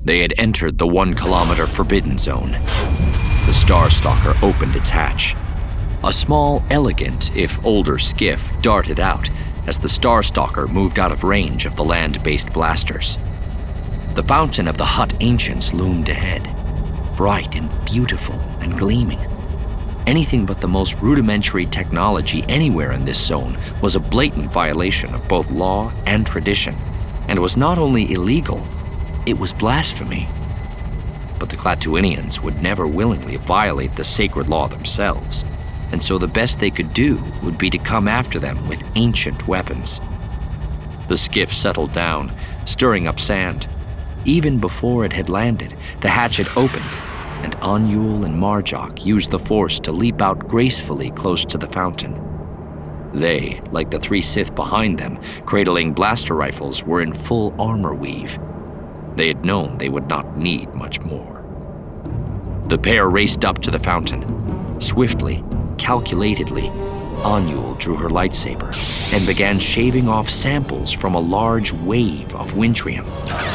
They had entered the 1-kilometer forbidden zone. The Starstalker opened its hatch. A small, elegant, if older skiff darted out as the Starstalker moved out of range of the land-based blasters. The fountain of the Hutt ancients loomed ahead, bright and beautiful and gleaming. Anything but the most rudimentary technology anywhere in this zone was a blatant violation of both law and tradition, and was not only illegal, it was blasphemy. But the Klatooinians would never willingly violate the sacred law themselves, and so the best they could do would be to come after them with ancient weapons. The skiff settled down, stirring up sand. Even before it had landed, the hatch had opened, and Onyul and Marjok used the Force to leap out gracefully close to the fountain. They, like the 3 Sith behind them, cradling blaster rifles, were in full armor weave. They had known they would not need much more. The pair raced up to the fountain. Swiftly, calculatedly, Onyul drew her lightsaber and began shaving off samples from a large wave of Wintrium.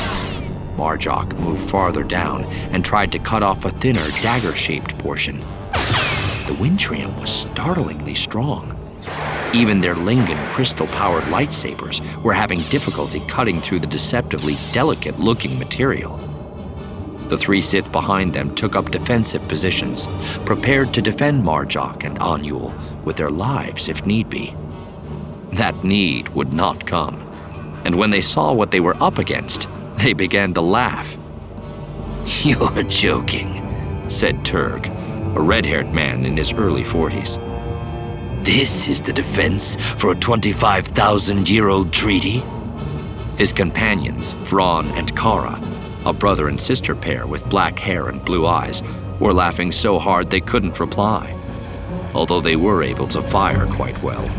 Marjok moved farther down and tried to cut off a thinner, dagger-shaped portion. The Wintrium was startlingly strong. Even their Lingon crystal-powered lightsabers were having difficulty cutting through the deceptively delicate-looking material. The 3 Sith behind them took up defensive positions, prepared to defend Marjok and Onyul with their lives if need be. That need would not come, and when they saw what they were up against, they began to laugh. "You're joking," said Turg, a red-haired man in his early 40s. "This is the defense for a 25,000-year-old treaty?" His companions, Vron and Kara, a brother and sister pair with black hair and blue eyes, were laughing so hard they couldn't reply, although they were able to fire quite well.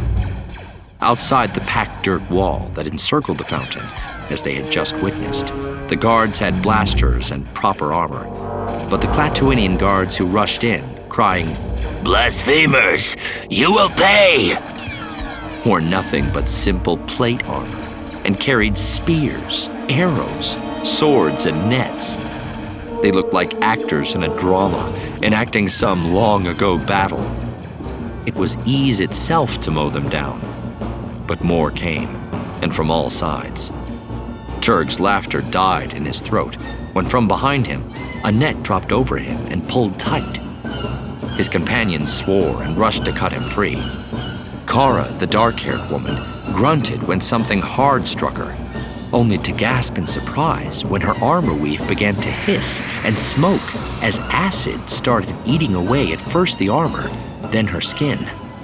Outside the packed dirt wall that encircled the fountain, as they had just witnessed, the guards had blasters and proper armor, but the Klatooinian guards who rushed in, crying, "Blasphemers, you will pay!" wore nothing but simple plate armor and carried spears, arrows, swords, and nets. They looked like actors in a drama, enacting some long-ago battle. It was ease itself to mow them down. But more came, and from all sides. Turg's laughter died in his throat when from behind him, a net dropped over him and pulled tight. His companions swore and rushed to cut him free. Kara, the dark-haired woman, grunted when something hard struck her, only to gasp in surprise when her armor weave began to hiss and smoke as acid started eating away at first the armor, then her skin.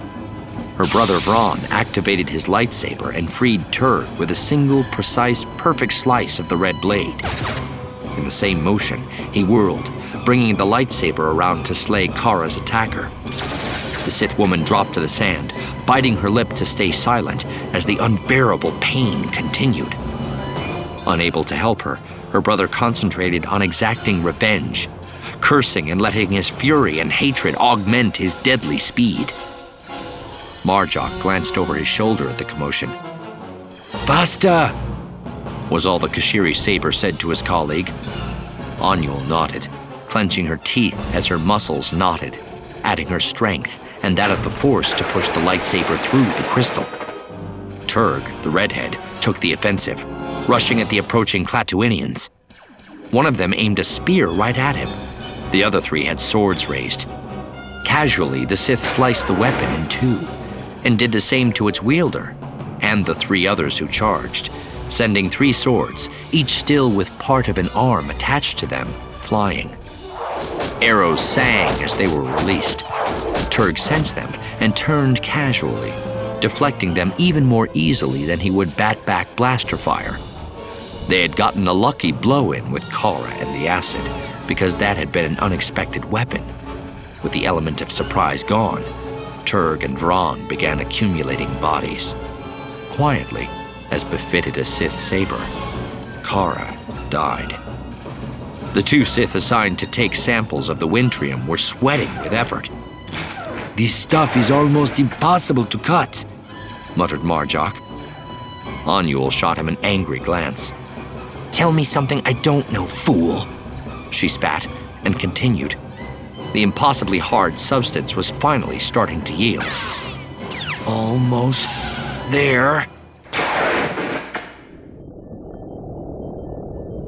Her brother Vron activated his lightsaber and freed Turg with a single, precise, perfect slice of the red blade. In the same motion, he whirled, bringing the lightsaber around to slay Kara's attacker. The Sith woman dropped to the sand, biting her lip to stay silent as the unbearable pain continued. Unable to help her, her brother concentrated on exacting revenge, cursing and letting his fury and hatred augment his deadly speed. Marjok glanced over his shoulder at the commotion. "Faster!" was all the Kashiri saber said to his colleague. Onyul nodded, clenching her teeth as her muscles knotted, adding her strength and that of the Force to push the lightsaber through the crystal. Turg, the redhead, took the offensive, rushing at the approaching Klatooinians. One of them aimed a spear right at him. The other 3 had swords raised. Casually, the Sith sliced the weapon in 2, and did the same to its wielder, and the 3 others who charged, sending 3 swords, each still with part of an arm attached to them, flying. Arrows sang as they were released. Turg sensed them and turned casually, deflecting them even more easily than he would bat back blaster fire. They had gotten a lucky blow in with Kara and the acid, because that had been an unexpected weapon. With the element of surprise gone, Turg and Vron began accumulating bodies. Quietly, as befitted a Sith saber, Kara died. The 2 Sith assigned to take samples of the Wintrium were sweating with effort. "This stuff is almost impossible to cut," muttered Marjok. Onyul shot him an angry glance. tell me something I don't know, fool. She spat and continued. The impossibly hard substance was finally starting to yield. Almost there.